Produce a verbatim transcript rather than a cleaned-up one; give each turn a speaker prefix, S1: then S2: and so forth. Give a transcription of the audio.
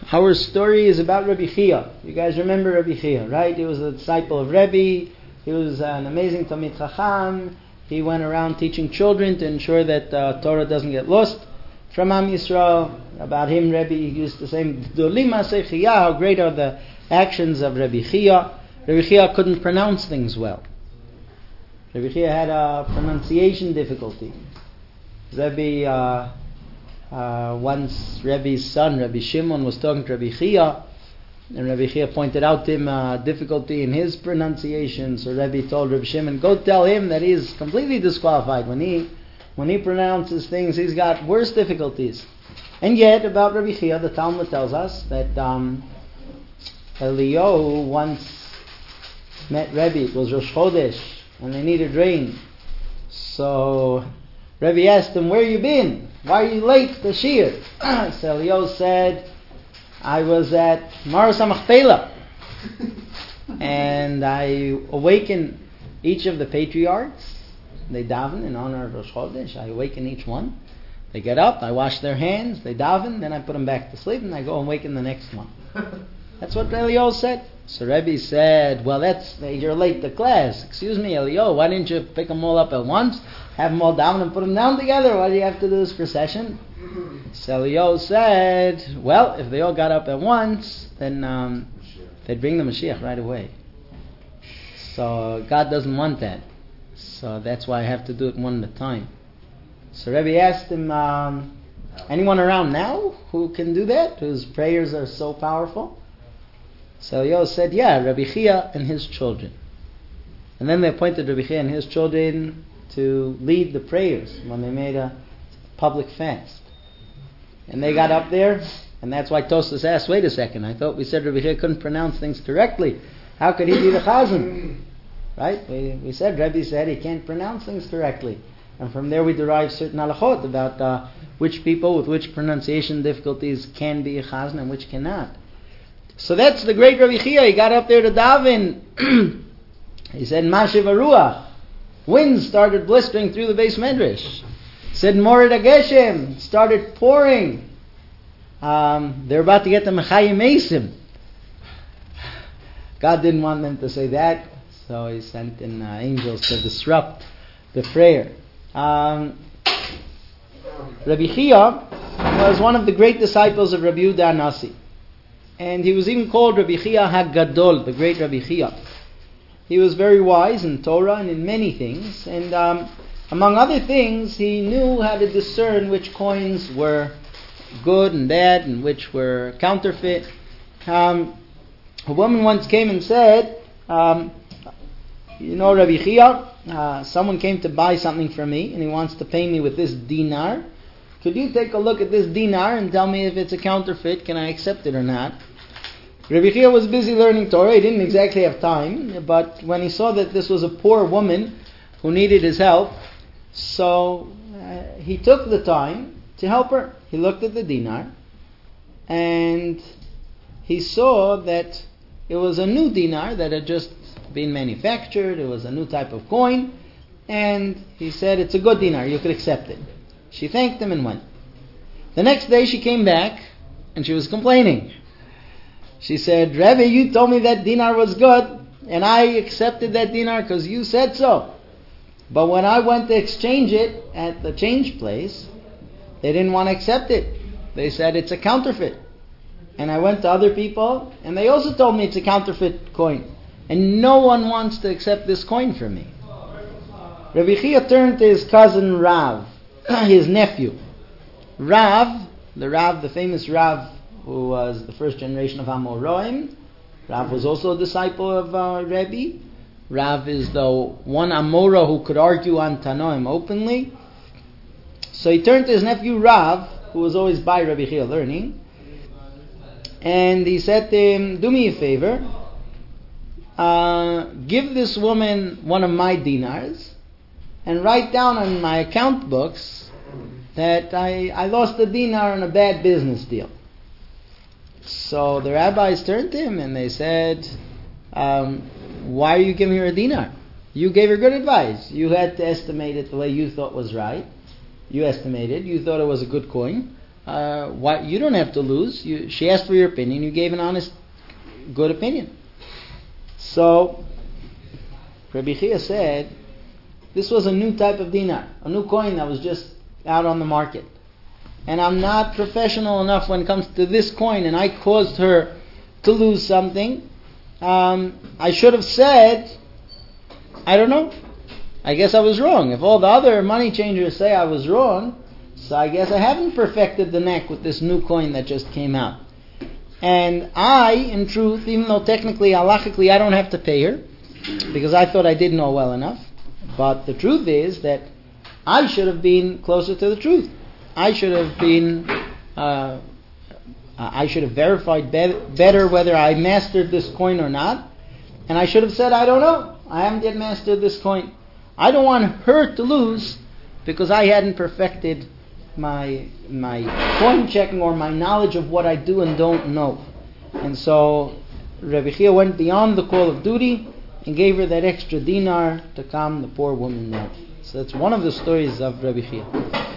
S1: Our story is about Rabbi Chia. You guys remember Rabbi Chia, right? He was a disciple of Rebbe. He was an amazing Talmid Chacham. He went around teaching children to ensure that uh, Torah doesn't get lost from Am Yisrael. About him, Rebbe used to say, "Gdolim Aseh Chia," how great are the actions of Rabbi Chia. Rabbi Chia couldn't pronounce things well. Rabbi Chia had a pronunciation difficulty. Rebbe, uh, uh, once Rebbe's son, Rabbi Shimon, was talking to Rabbi Chia, and Rabbi Chia pointed out to him a difficulty in his pronunciation. So Rebbe told Rabbi Shimon, "Go tell him that he is completely disqualified. When he when he pronounces things, he's got worse difficulties." And yet, about Rabbi Chia, the Talmud tells us that um, Eliyahu once met Rebbe. It was Rosh Chodesh, and they needed rain. So Rebbe asked him, "Where you been? Why are you late to Shir?" So Eliyahu said, "I was at Maras HaMachpelah, and I awakened each of the patriarchs. They daven in honor of Rosh Chodesh. I awaken each one. They get up, I wash their hands, they daven, then I put them back to sleep, and I go and awaken the next one." That's what Eliyahu said. So Rebbe said, "Well, that's you're late to class. Excuse me, Eliyahu, why didn't you pick them all up at once, have them all down and put them down together? Why do you have to do this procession?" So Eliyahu said, "Well, if they all got up at once, then um, they'd bring the Mashiach right away. So God doesn't want that. So that's why I have to do it one at a time." So Rebbe asked him, um, "Anyone around now who can do that, whose prayers are so powerful?" So Eliyahu said, "Yeah, Rabbi Chia and his children." And then they appointed Rabbi Chia and his children to lead the prayers when they made a public fast. And they got up there, and that's why Tosfos asked, "Wait a second, I thought we said Rabbi Chia couldn't pronounce things correctly. How could he be the Chazan?" Right? We, we said, Rebbe said he can't pronounce things correctly. And from there we derive certain halachot about uh, which people with which pronunciation difficulties can be a chazan and which cannot. So that's the great Rabbi Chia. He got up there to daven. He said, "Mashiv Aruach." Winds started blistering through the base medrash. He said, "Morid Ageshem." Started pouring. Um, they're about to get the Mechayim Eisim. God didn't want them to say that, so He sent in uh, angels to disrupt the prayer. Um, Rabbi Chia was one of the great disciples of Rabbi Yehuda HaNasi, and he was even called Rabbi Chia HaGadol, the great Rabbi Chia. He was very wise in Torah and in many things, and um, among other things, he knew how to discern which coins were good and bad and which were counterfeit. Um, a woman once came and said, um, "You know, Rabbi Chia, Uh, someone came to buy something from me and he wants to pay me with this dinar. Could you take a look at this dinar and tell me if it's a counterfeit? Can I accept it or not?" Rabbi Chia was busy learning Torah. He didn't exactly have time, but when he saw that this was a poor woman who needed his help, so uh, he took the time to help her. He looked at the dinar and he saw that it was a new dinar that had just been manufactured. It was a new type of coin, and he said, "It's a good dinar, you could accept it." She thanked him and went. The next day she came back and she was complaining. She said, "Rebbe, you told me that dinar was good and I accepted that dinar because you said so. But when I went to exchange it at the change place, they didn't want to accept it. They said it's a counterfeit. And I went to other people and they also told me it's a counterfeit coin. And no one wants to accept this coin from me." Rabbi Chia turned to his cousin Rav, his nephew. Rav, the Rav, the famous Rav, who was the first generation of Amoraim. Rav was also a disciple of uh, Rebbe. Rav is the one Amora who could argue on Tanoim openly. So he turned to his nephew Rav, who was always by Rabbi Chia learning, and he said to him, "Do me a favor. Uh, give this woman one of my dinars and write down on my account books that I, I lost a dinar on a bad business deal." So the rabbis turned to him and they said, um, "Why are you giving her a dinar? You gave her good advice. You had to estimate it the way you thought was right. You estimated. You thought it was a good coin. uh, why, you don't have to lose. You, she asked for your opinion. You gave an honest, good opinion. So, Rabbi Chia said, this was a new type of dinar, a new coin that was just out on the market. And I'm not professional enough when it comes to this coin, and I caused her to lose something. Um, I should have said, I don't know. I guess I was wrong. If all the other money changers say I was wrong, so I guess I haven't perfected the neck with this new coin that just came out. And I, in truth, even though technically, halachically, I don't have to pay her, because I thought I did know well enough, but the truth is that I should have been closer to the truth. I should have been, uh, I should have verified be- better whether I mastered this coin or not, and I should have said, I don't know, I haven't yet mastered this coin. I don't want her to lose because I hadn't perfected my my coin checking or my knowledge of what I do and don't know. And so Rabbi Chia went beyond the call of duty and gave her that extra dinar to calm the poor woman down. So that's one of the stories of Rabbi Chia.